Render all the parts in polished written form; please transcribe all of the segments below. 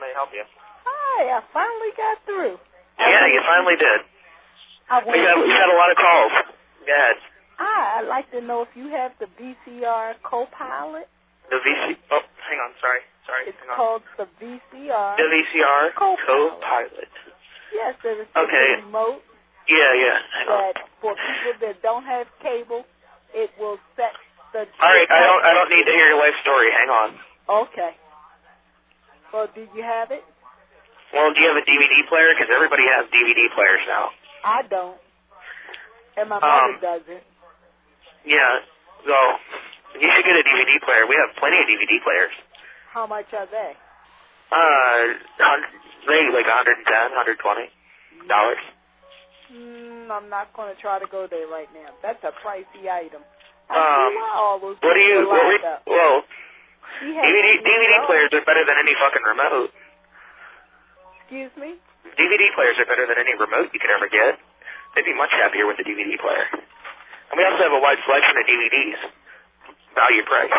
may I help you? Hi, I finally got through. Yeah, you finally did. We had a lot of calls. Go ahead. I'd like to know if you have the VCR Copilot. The oh, hang on, sorry. It's called the VCR. The VCR Copilot. Yes, there's a remote. Yeah. That for people that don't have cable, it will set the. All right, I don't need to hear your life story. Hang on. Okay. Well, do you have it? Well, do you have a DVD player? Because everybody has DVD players now. I don't. And my mother doesn't. Yeah. So you should get a DVD player. We have plenty of DVD players. How much are they? Maybe like $110, $120. I'm not going to try to go there right now. That's a pricey item. Well, DVD players are better than any fucking remote. Excuse me? DVD players are better than any remote you could ever get. They'd be much happier with a DVD player. And we also have a wide selection of DVDs. Value price.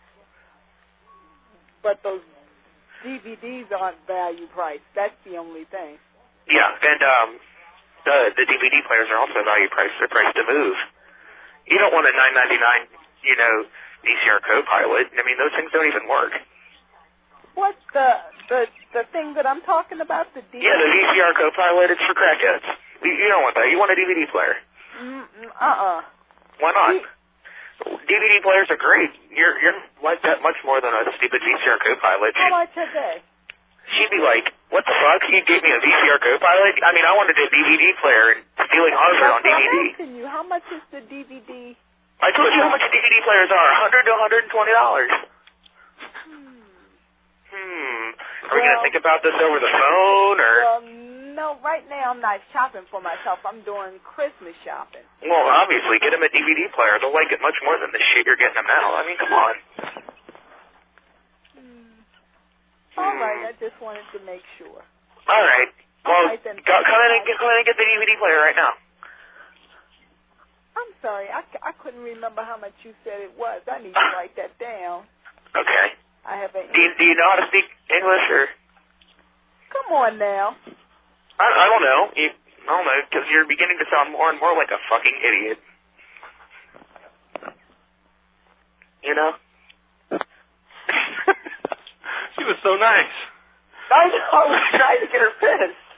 But those DVDs aren't value priced. That's the only thing. Yeah, and the DVD players are also value priced. They're priced to move. You don't want a $9.99, VCR Copilot. I mean, those things don't even work. What's the thing that I'm talking about? The DVD? Yeah, the VCR Copilot. It's for crackheads. You don't want that. You want a DVD player. Why not? DVD players are great. You're like that much more than a stupid VCR Copilot. How much are they? She'd be like, what the fuck? You gave me a VCR Copilot? I mean, I wanted a DVD player and stealing Oscar on DVD. I'm asking you, how much is the DVD? I told you how much DVD players are. $100 to $120. Are we going to think about this over the phone, or? Well, no, right now I'm not shopping for myself. I'm doing Christmas shopping. Well, obviously, get them a DVD player. They'll like it much more than the shit you're getting them now. I mean, come on. All right, I just wanted to make sure. All right. Well, right, come in and get the DVD player right now. I'm sorry, I couldn't remember how much you said it was. I need to write that down. Okay. I haven't. Do you know how to speak English, or? Come on now. I don't know. I don't know, because you're beginning to sound more and more like a fucking idiot. You know? She was so nice. I was trying to get her pissed.